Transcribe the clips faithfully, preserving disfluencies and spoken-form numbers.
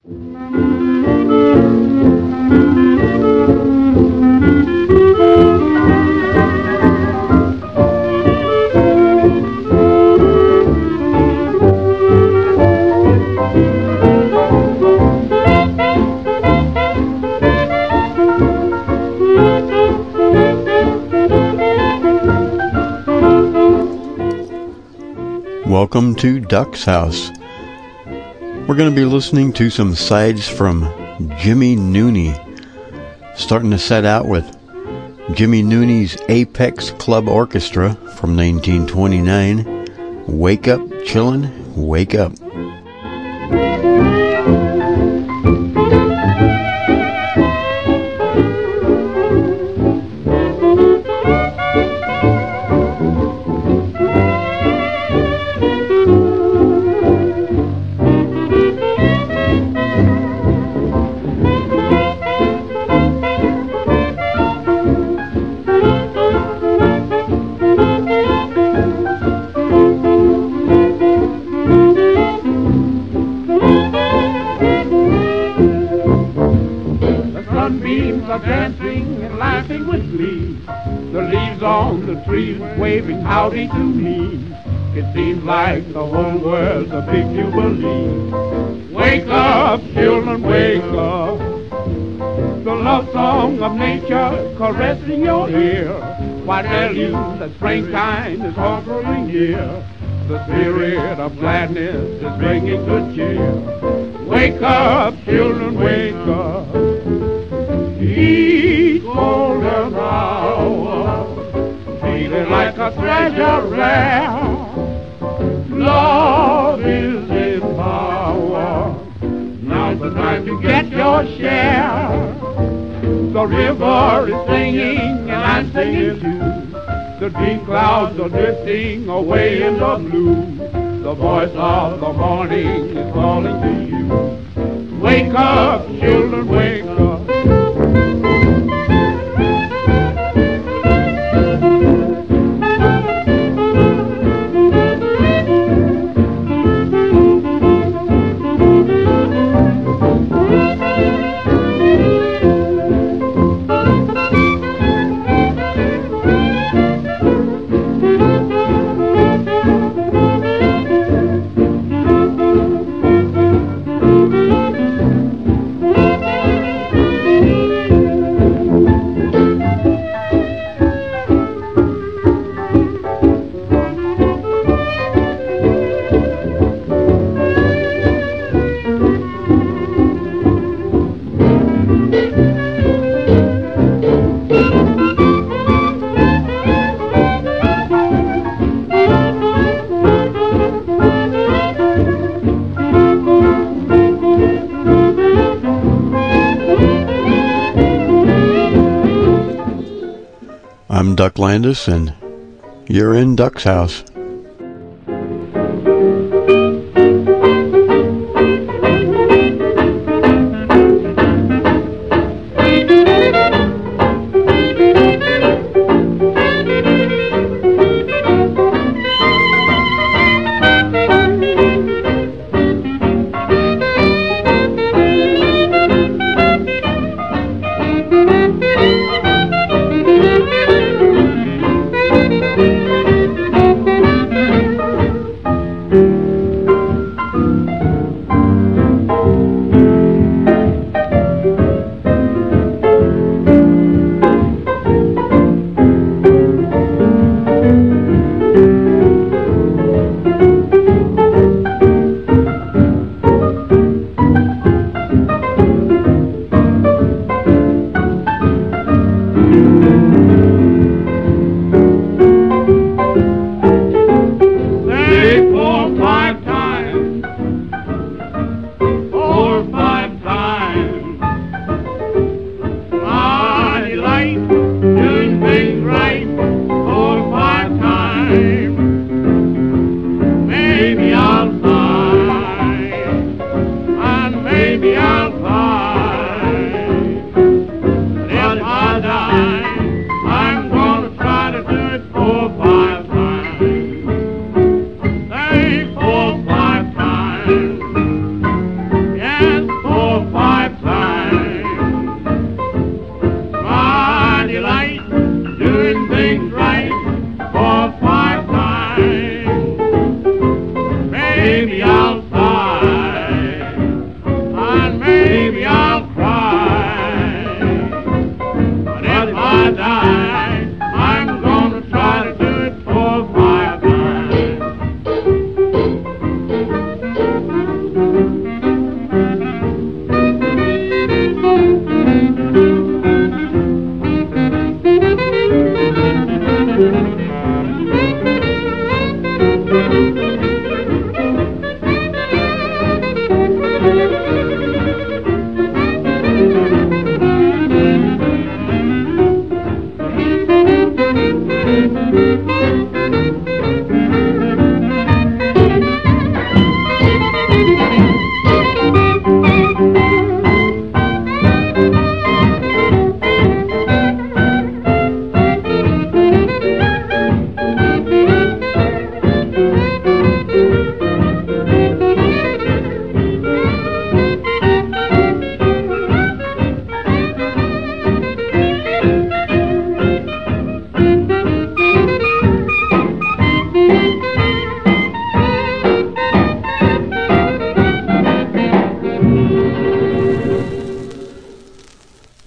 Welcome to Duck's House. We're going to be listening to some sides from Jimmy Nooney. Starting to set out with Jimmy Nooney's Apex Club Orchestra from nineteen twenty-nine. Wake up, chillin', wake up. Howdy to me. It seems like the whole world's a big jubilee. Wake up, children, wake up. The love song of nature caressing your ear. Why tell you that springtime is hovering here? The spirit of gladness is bringing good cheer. Wake up, children, wake up. Each golden hour, feeling like a treasure rare. Love is in power. Now's the time to get your share. The river is singing and I'm singing too. The deep clouds are drifting away in the blue. The voice of the morning is calling to you. Wake up, children, wake up. I'm Duck Landis, and you're in Duck's House.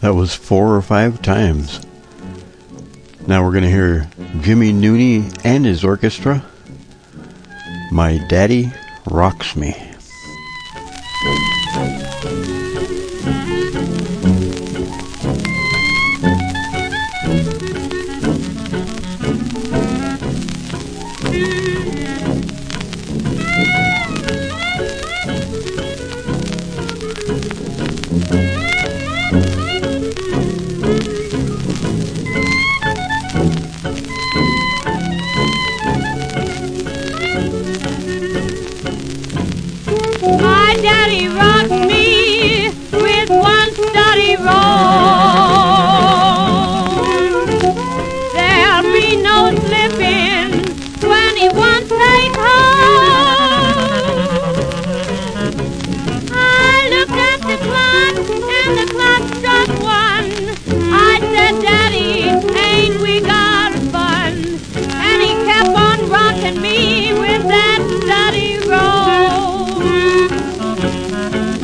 That was four or five times. Now we're going to hear Jimmy Nooney and his orchestra. My Daddy Rocks Me. My daddy rocked me with one steady roll. There'll be no slipping when he once takes hold. I looked at the clock and the clock struck one. I said, Daddy, ain't we got fun? And he kept on rocking me with that steady roll.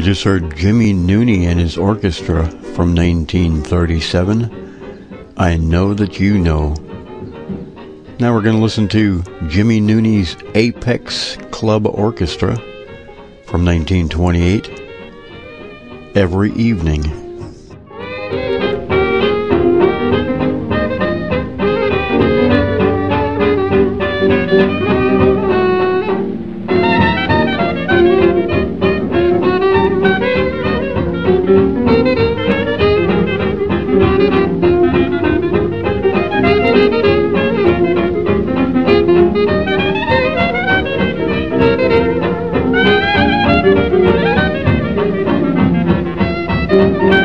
just heard Jimmy Nooney and his orchestra from nineteen thirty-seven, I Know That You Know. Now we're going to listen to Jimmy Nooney's Apex Club Orchestra from nineteen twenty-eight, Every Evening. Thank you.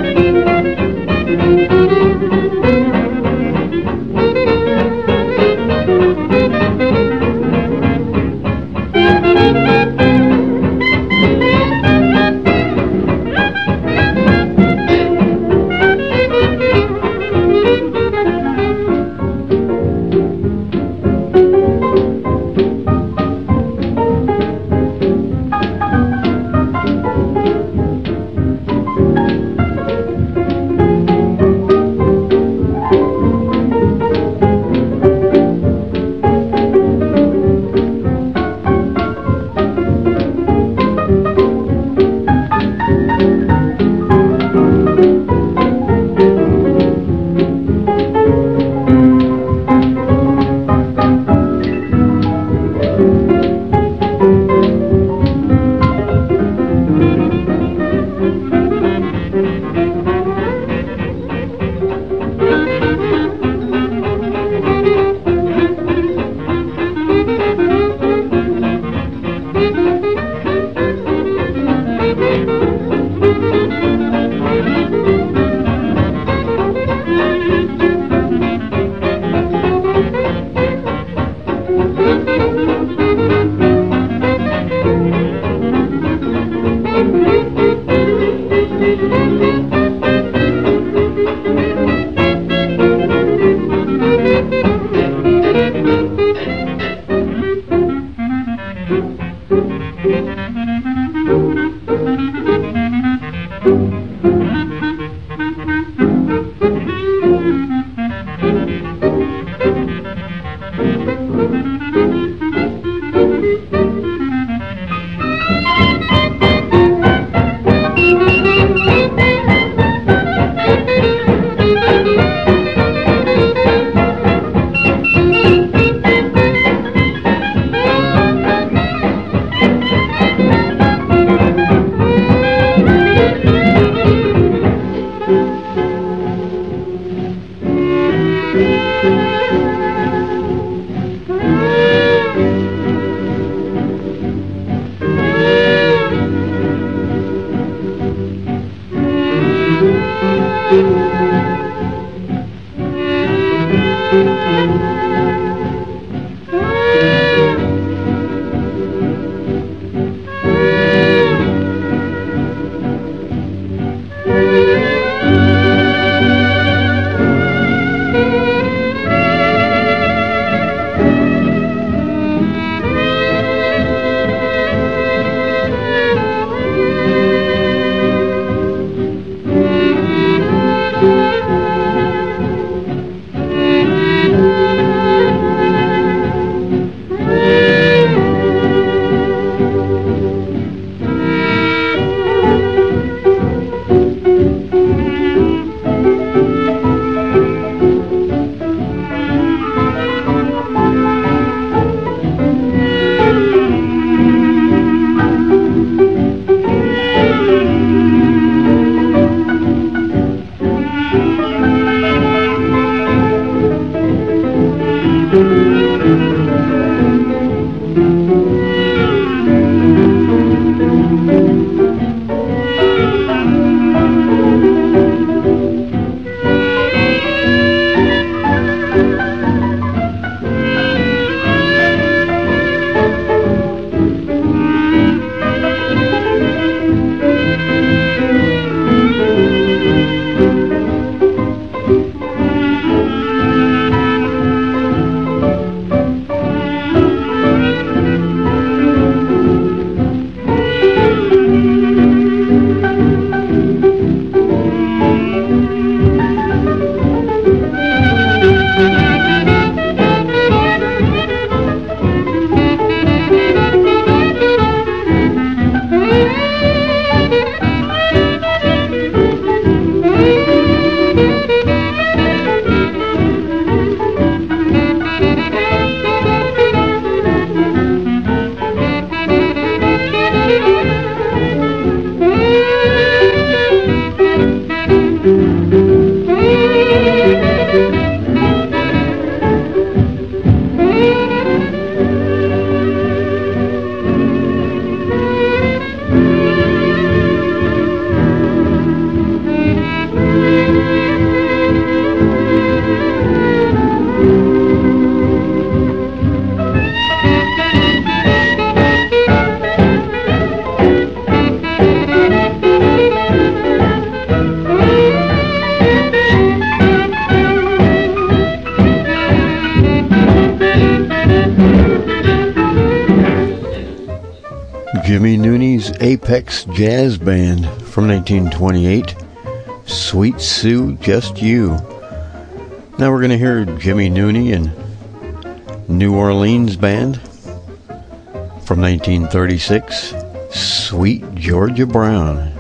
Jimmy Nooney's Apex Jazz Band from nineteen twenty-eight, Sweet Sue, Just You. Now we're going to hear Jimmy Nooney and New Orleans Band from nineteen thirty-six, Sweet Georgia Brown.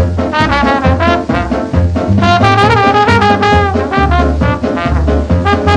Thank you.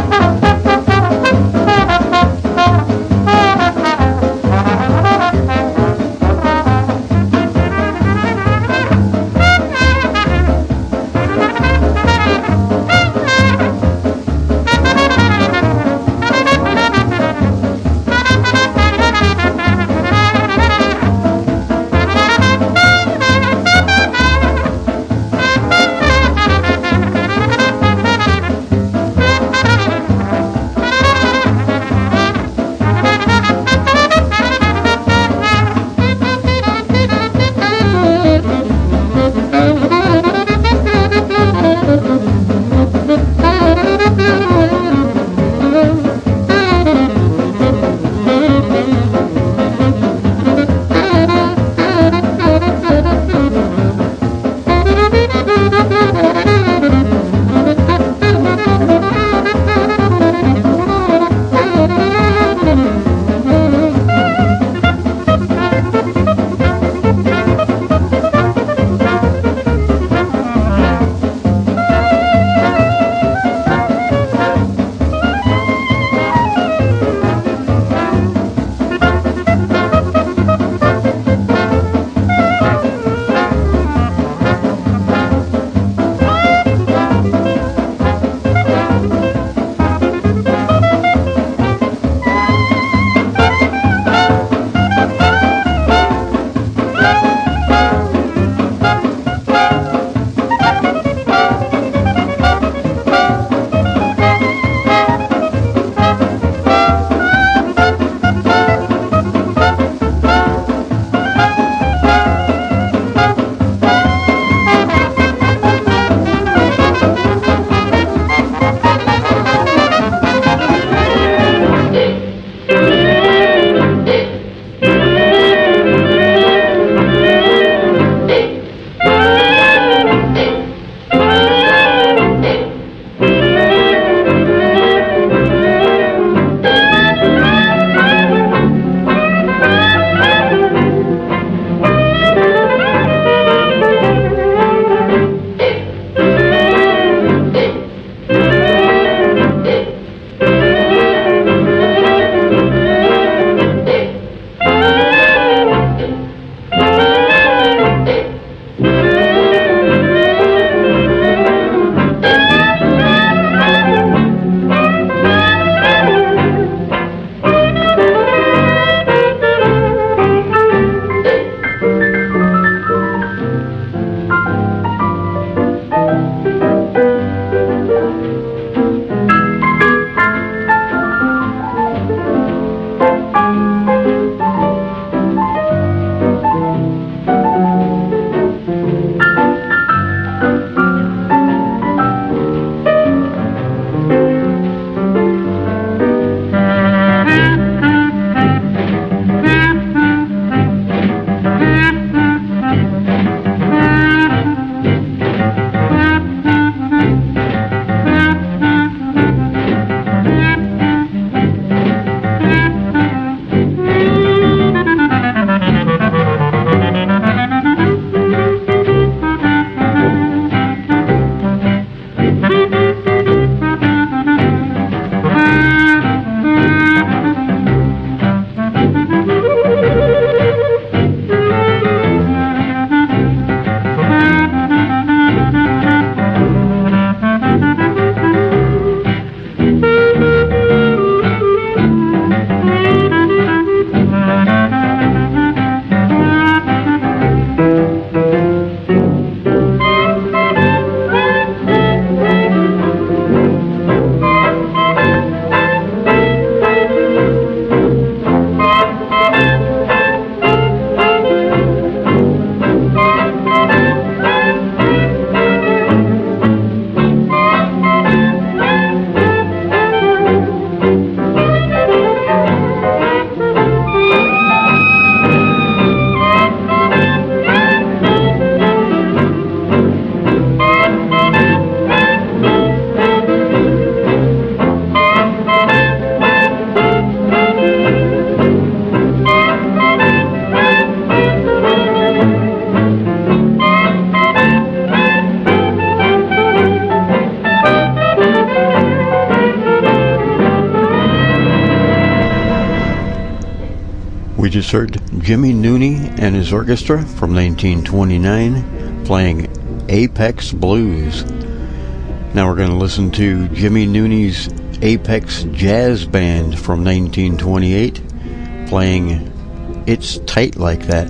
just heard Jimmy Nooney and his orchestra from nineteen twenty-nine playing Apex Blues. Now we're going to listen to Jimmy Nooney's Apex Jazz Band from nineteen twenty-eight playing It's Tight Like That.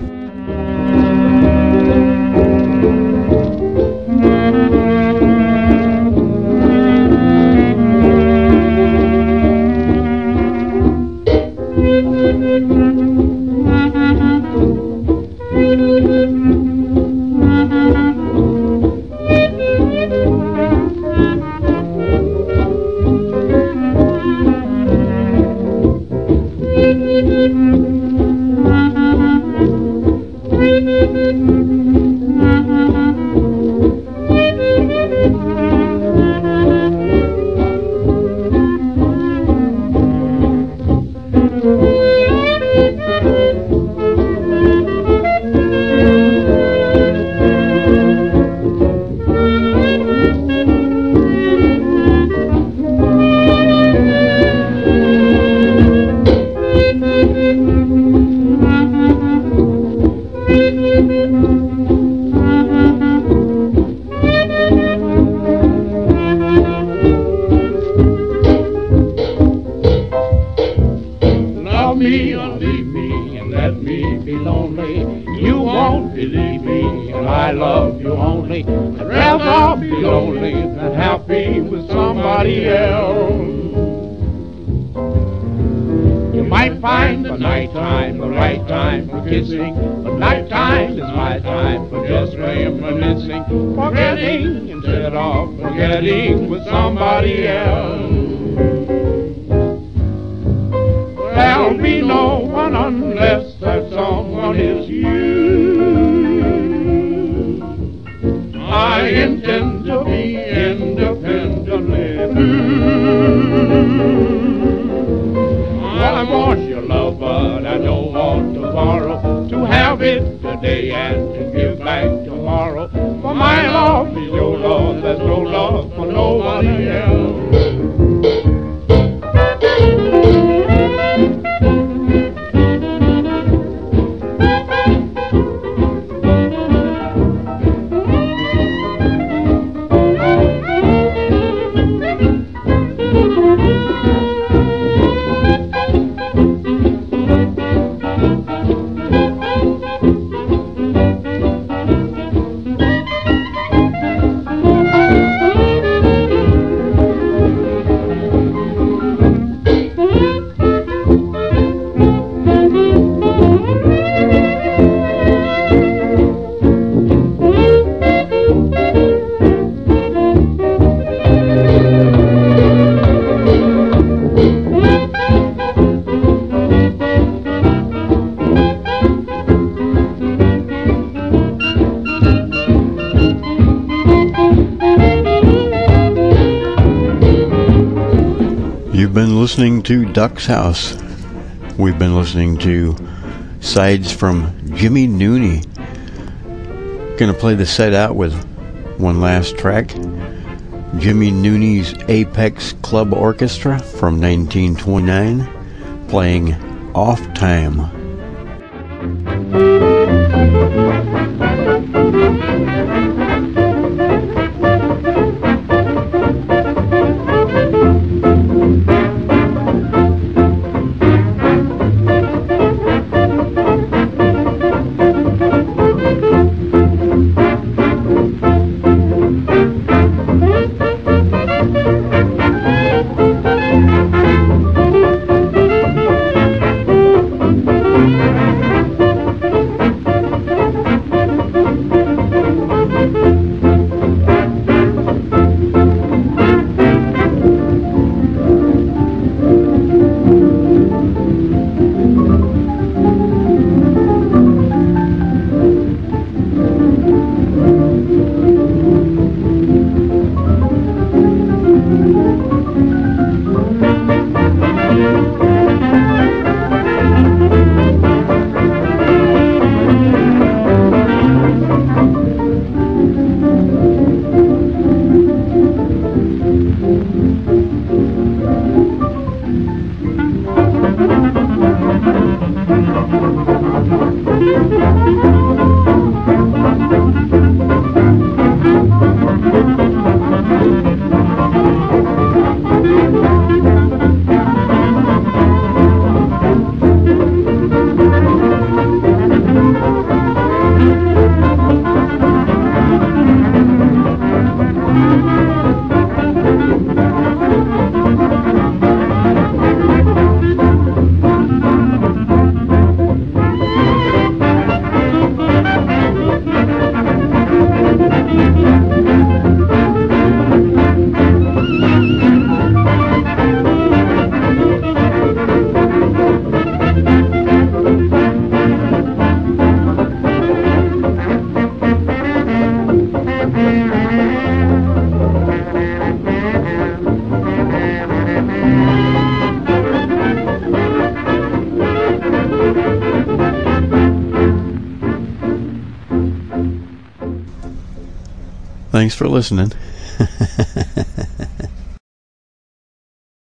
Listening to Duck's House. We've been listening to sides from Jimmy Nooney. Gonna play the set out with one last track. Jimmy Nooney's Apex Club Orchestra from nineteen twenty-nine playing Off Time. Thanks for listening.